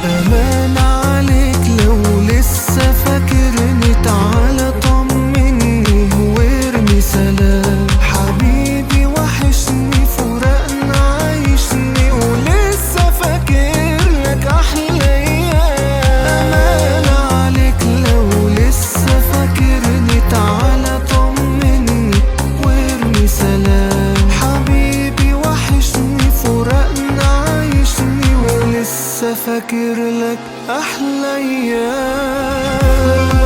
أمان عليك لو لسه فاكرني، تعالى طمني وارمي سلام. حبيبي وحشني فراقنا عايشني، ولسه فاكرلك أحلى أيام. أمان عليك لو لسه فاكرني، تعالى طمني وارمي سلام. حبيبي وحشني فراقنا عايشني، ولسه فاكرلك أحلى أيام.